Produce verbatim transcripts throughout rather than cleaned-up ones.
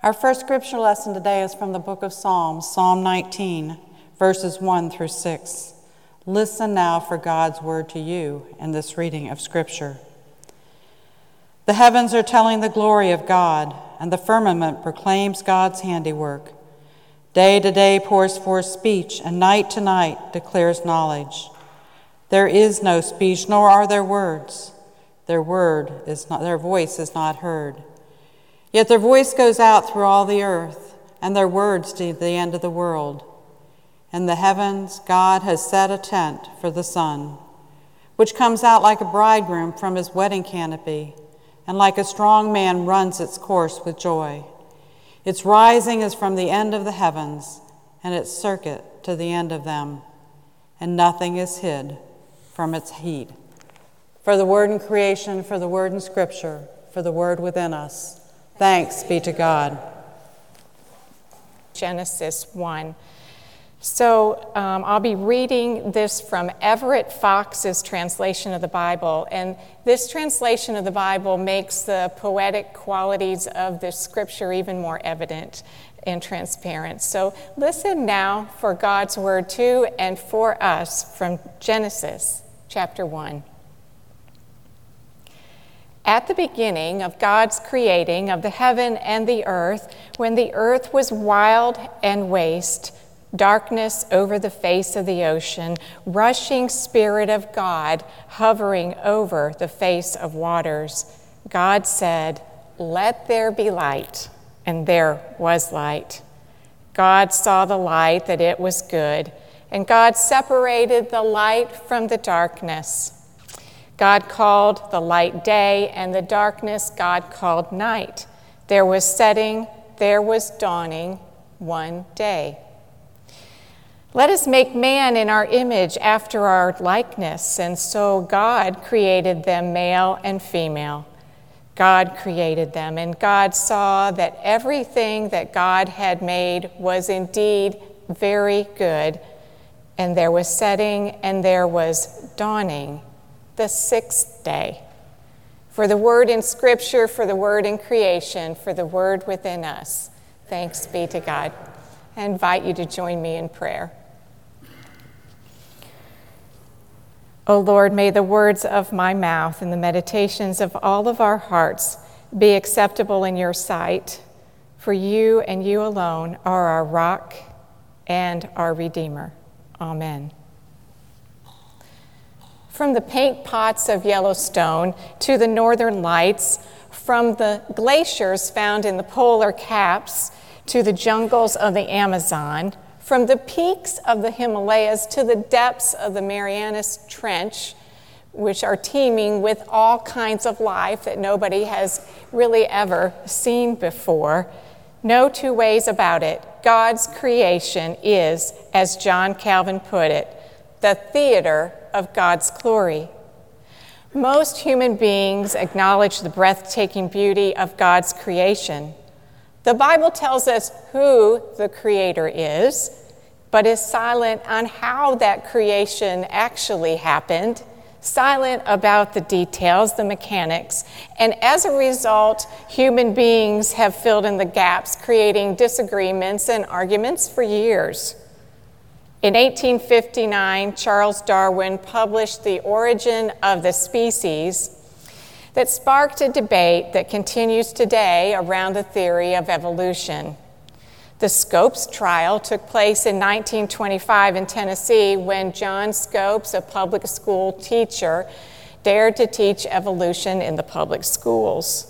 Our first scripture lesson today is from the book of Psalms, Psalm nineteen, verses one through six. Listen now for God's word to you in this reading of scripture. The heavens are telling the glory of God, and the firmament proclaims God's handiwork. Day to day pours forth speech, and night to night declares knowledge. There is no speech, nor are there words. Their word is not, their voice is not heard. Yet their voice goes out through all the earth, and their words to the end of the world. In the heavens, God has set a tent for the sun, which comes out like a bridegroom from his wedding canopy, and like a strong man runs its course with joy. Its rising is from the end of the heavens, and its circuit to the end of them, and nothing is hid from its heat. For the word in creation, for the word in scripture, for the word within us, thanks be to God. Genesis one. So um, I'll be reading this from Everett Fox's translation of the Bible, and this translation of the Bible makes the poetic qualities of the scripture even more evident and transparent. So listen now for God's word to and for us from Genesis chapter one. At the beginning of God's creating of the heaven and the earth, when the earth was wild and waste, darkness over the face of the ocean, rushing Spirit of God hovering over the face of waters, God said, "Let there be light," and there was light. God saw the light, that it was good, and God separated the light from the darkness. God called the light day, and the darkness God called night. There was setting, there was dawning, one day. Let us make man in our image after our likeness, and so God created them male and female. God created them, and God saw that everything that God had made was indeed very good, and there was setting and there was dawning, the sixth day. For the word in Scripture, for the word in creation, for the word within us. Thanks be to God. I invite you to join me in prayer. O Lord, may the words of my mouth and the meditations of all of our hearts be acceptable in your sight, for you and you alone are our rock and our Redeemer. Amen. From the paint pots of Yellowstone to the northern lights, from the glaciers found in the polar caps to the jungles of the Amazon, from the peaks of the Himalayas to the depths of the Marianas Trench, which are teeming with all kinds of life that nobody has really ever seen before, no two ways about it. God's creation is, as John Calvin put it, the theater of God's glory. Most human beings acknowledge the breathtaking beauty of God's creation. The Bible tells us who the Creator is, but is silent on how that creation actually happened, silent about the details, the mechanics, and as a result, human beings have filled in the gaps, creating disagreements and arguments for years. In eighteen fifty-nine, Charles Darwin published The Origin of the Species that sparked a debate that continues today around the theory of evolution. The Scopes trial took place in nineteen twenty-five in Tennessee when John Scopes, a public school teacher, dared to teach evolution in the public schools.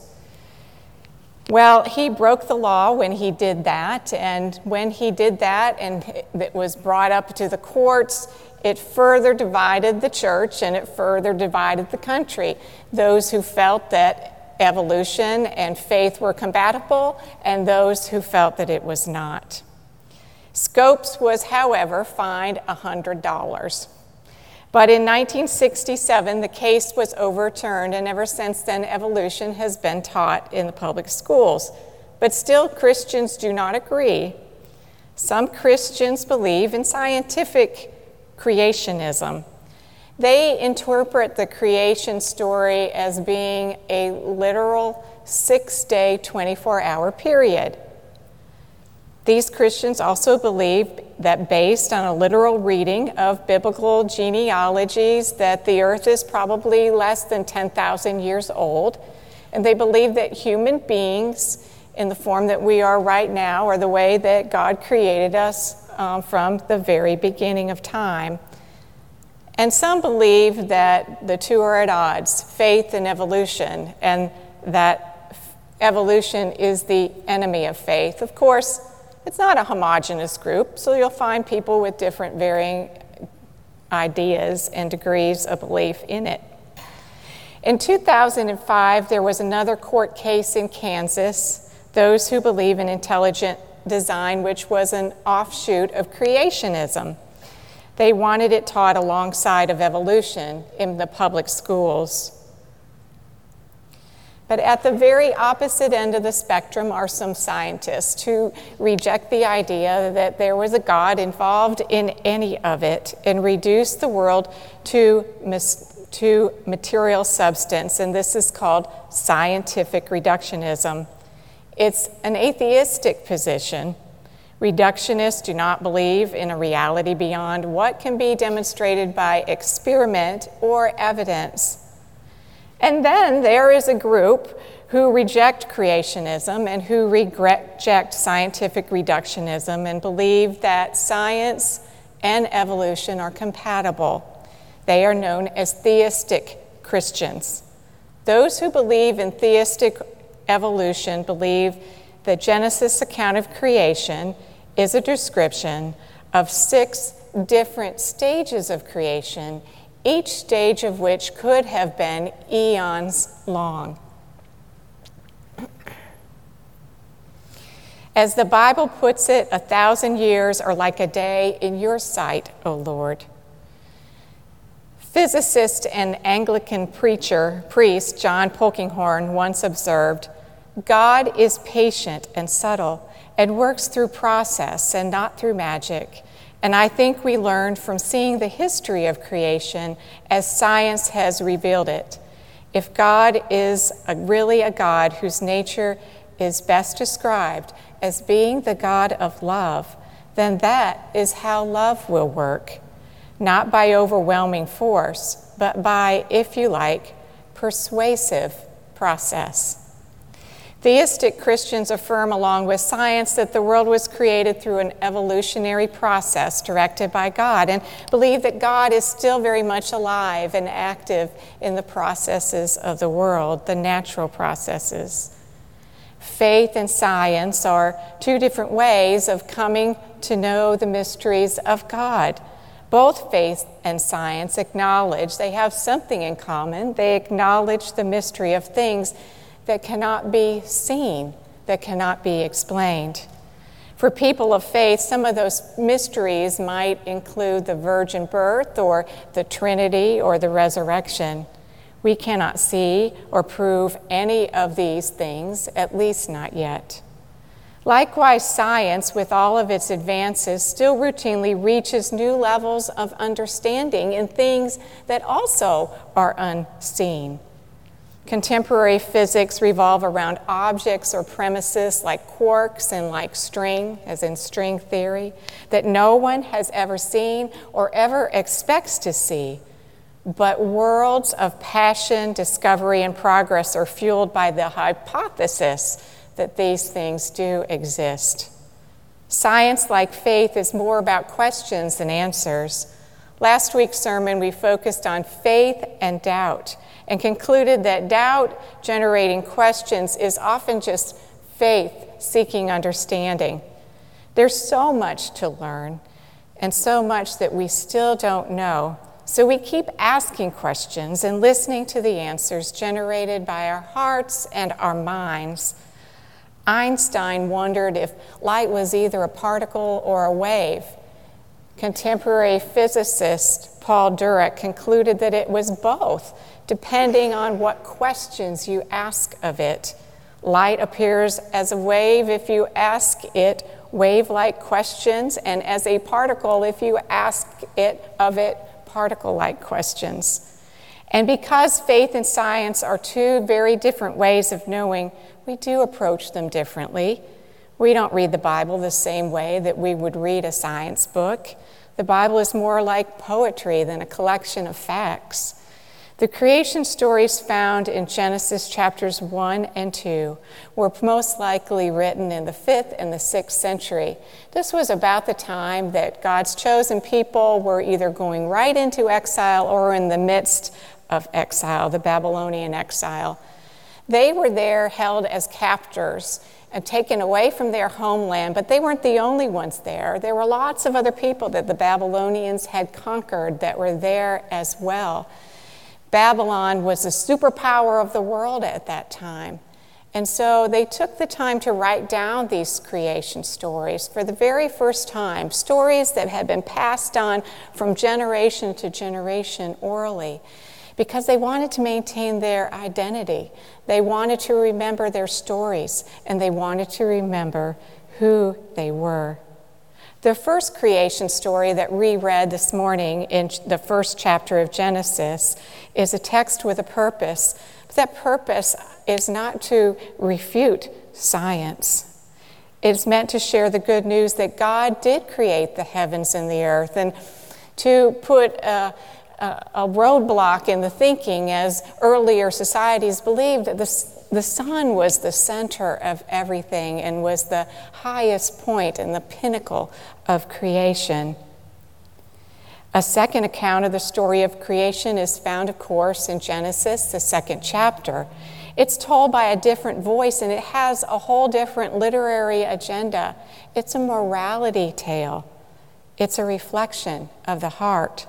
Well, he broke the law when he did that, and when he did that and it was brought up to the courts, it further divided the church and it further divided the country. Those who felt that evolution and faith were compatible, and those who felt that it was not. Scopes was, however, fined one hundred dollars. But in nineteen sixty-seven, the case was overturned, and ever since then, evolution has been taught in the public schools. But still, Christians do not agree. Some Christians believe in scientific creationism. They interpret the creation story as being a literal six-day, twenty-four hour period. These Christians also believe that based on a literal reading of biblical genealogies that the earth is probably less than ten thousand years old, and they believe that human beings in the form that we are right now are the way that God created us um, from the very beginning of time. And some believe that the two are at odds, faith and evolution, and that evolution is the enemy of faith. Of course, it's not a homogeneous group, so you'll find people with different varying ideas and degrees of belief in it. In two thousand five, there was another court case in Kansas, those who believe in intelligent design, which was an offshoot of creationism. They wanted it taught alongside of evolution in the public schools. But at the very opposite end of the spectrum are some scientists who reject the idea that there was a God involved in any of it and reduce the world to, mis- to material substance, and this is called scientific reductionism. It's an atheistic position. Reductionists do not believe in a reality beyond what can be demonstrated by experiment or evidence. And then there is a group who reject creationism and who reject scientific reductionism and believe that science and evolution are compatible. They are known as theistic Christians. Those who believe in theistic evolution believe the Genesis account of creation is a description of six different stages of creation, each stage of which could have been eons long. As the Bible puts it, a thousand years are like a day in your sight, O Lord. Physicist and Anglican preacher, priest John Polkinghorne once observed, God is patient and subtle and works through process and not through magic. And I think we learned from seeing the history of creation as science has revealed it. If God is a, really a God whose nature is best described as being the God of love, then that is how love will work, not by overwhelming force, but by, if you like, persuasive process. Theistic Christians affirm, along with science, that the world was created through an evolutionary process directed by God, and believe that God is still very much alive and active in the processes of the world, the natural processes. Faith and science are two different ways of coming to know the mysteries of God. Both faith and science acknowledge they have something in common. They acknowledge the mystery of things that cannot be seen, that cannot be explained. For people of faith, some of those mysteries might include the virgin birth or the Trinity or the resurrection. We cannot see or prove any of these things, at least not yet. Likewise, science, with all of its advances, still routinely reaches new levels of understanding in things that also are unseen. Contemporary physics revolve around objects or premises like quarks and like string, as in string theory, that no one has ever seen or ever expects to see. But worlds of passion, discovery, and progress are fueled by the hypothesis that these things do exist. Science, like faith, is more about questions than answers. Last week's sermon, we focused on faith and doubt, and concluded that doubt generating questions is often just faith seeking understanding. There's so much to learn and so much that we still don't know. So we keep asking questions and listening to the answers generated by our hearts and our minds. Einstein wondered if light was either a particle or a wave. Contemporary physicist Paul Dirac concluded that it was both, depending on what questions you ask of it. Light appears as a wave if you ask it wave-like questions, and as a particle if you ask it of it particle-like questions. And because faith and science are two very different ways of knowing, we do approach them differently. We don't read the Bible the same way that we would read a science book. The Bible is more like poetry than a collection of facts. The creation stories found in Genesis chapters one and two were most likely written in the fifth and the sixth century. This was about the time that God's chosen people were either going right into exile or in the midst of exile, the Babylonian exile. They were there held as captors and taken away from their homeland, but they weren't the only ones there. There were lots of other people that the Babylonians had conquered that were there as well. Babylon was the superpower of the world at that time. And so they took the time to write down these creation stories for the very first time, stories that had been passed on from generation to generation orally, because they wanted to maintain their identity. They wanted to remember their stories, and they wanted to remember who they were. The first creation story that we read this morning in the first chapter of Genesis is a text with a purpose. But that purpose is not to refute science. It's meant to share the good news that God did create the heavens and the earth, and to put a, a, a roadblock in the thinking, as earlier societies believed that the The sun was the center of everything and was the highest point and the pinnacle of creation. A second account of the story of creation is found, of course, in Genesis, the second chapter. It's told by a different voice, and it has a whole different literary agenda. It's a morality tale. It's a reflection of the heart.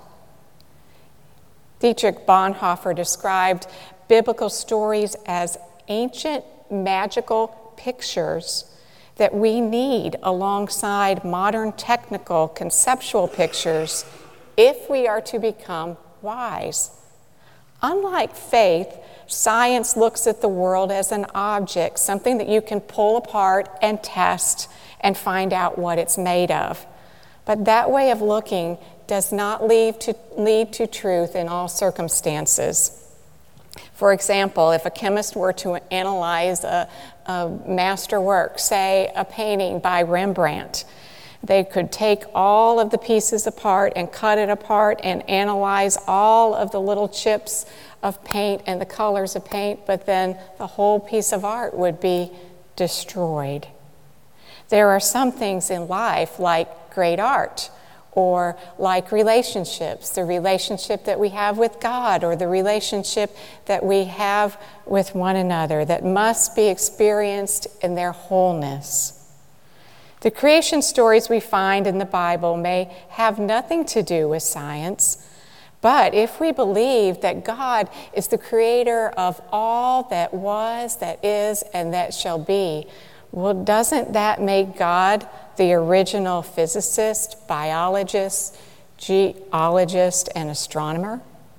Dietrich Bonhoeffer described biblical stories as ancient magical pictures that we need alongside modern technical conceptual pictures if we are to become wise. Unlike faith, science looks at the world as an object, something that you can pull apart and test and find out what it's made of. But that way of looking does not lead to, lead to truth in all circumstances. For example, if a chemist were to analyze a, a masterwork, say a painting by Rembrandt, they could take all of the pieces apart and cut it apart and analyze all of the little chips of paint and the colors of paint, but then the whole piece of art would be destroyed. There are some things in life, like great art, or like relationships, the relationship that we have with God, or the relationship that we have with one another, that must be experienced in their wholeness. The creation stories we find in the Bible may have nothing to do with science, but if we believe that God is the creator of all that was, that is, and that shall be, well, doesn't that make God the original physicist, biologist, geologist, and astronomer?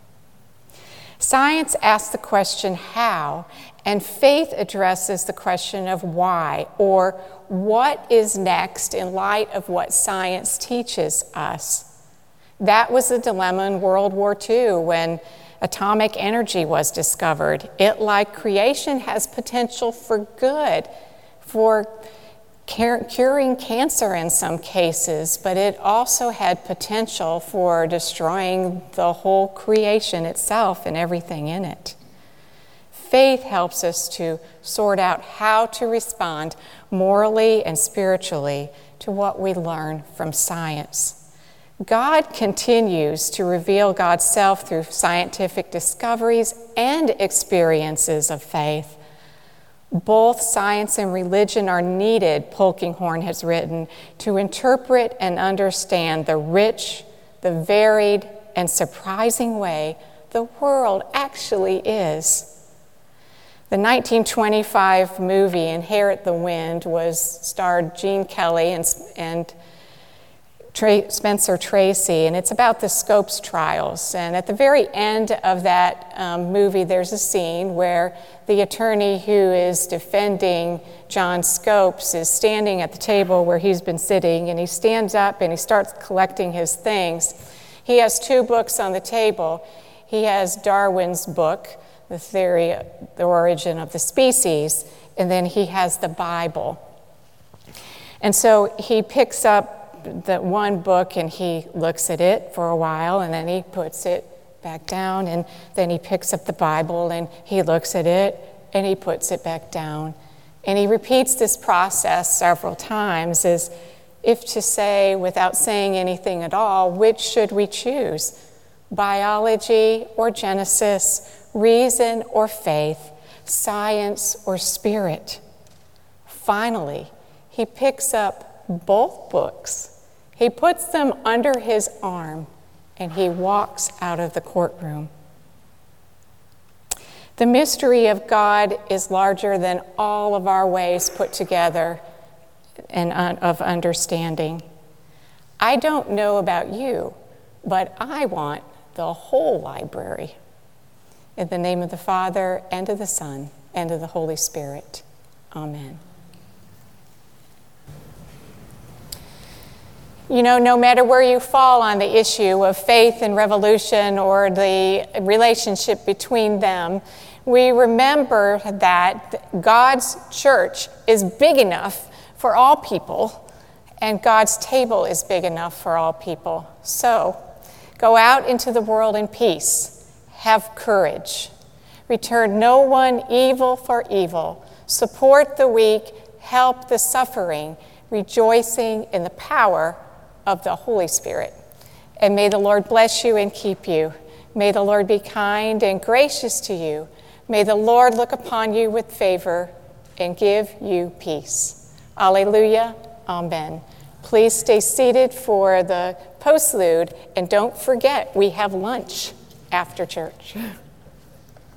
Science asks the question how, and faith addresses the question of why, or what is next in light of what science teaches us. That was the dilemma in World War Two when atomic energy was discovered. It, like creation, has potential for good, for curing cancer in some cases, but it also had potential for destroying the whole creation itself and everything in it. Faith helps us to sort out how to respond morally and spiritually to what we learn from science. God continues to reveal God's self through scientific discoveries and experiences of faith. Both science and religion are needed, Polkinghorne has written, to interpret and understand the rich, the varied, and surprising way the world actually is. The nineteen twenty-five movie Inherit the Wind was starred Gene Kelly and, and Tra- Spencer Tracy, and it's about the Scopes trials. And at the very end of that um, movie, there's a scene where the attorney who is defending John Scopes is standing at the table where he's been sitting, and he stands up and he starts collecting his things. He has two books on the table. He has Darwin's book, The Theory, the Origin of the Species, and then he has the Bible. And so he picks up the one book and he looks at it for a while, and then he puts it back down, and then he picks up the Bible and he looks at it and he puts it back down. And he repeats this process several times, as if to say, without saying anything at all, which should we choose? Biology or Genesis, reason or faith, science or spirit? Finally, he picks up both books. He puts them under his arm and he walks out of the courtroom. The mystery of God is larger than all of our ways put together and of understanding. I don't know about you, but I want the whole library. In the name of the Father, and of the Son, and of the Holy Spirit. Amen. You know, no matter where you fall on the issue of faith and revolution or the relationship between them, we remember that God's church is big enough for all people, and God's table is big enough for all people. So, go out into the world in peace. Have courage. Return no one evil for evil. Support the weak. Help the suffering, rejoicing in the power of the Holy Spirit. And may the Lord bless you and keep you. May the Lord be kind and gracious to you. May the Lord look upon you with favor and give you peace. Alleluia. Amen. Please stay seated for the postlude, and don't forget we have lunch after church.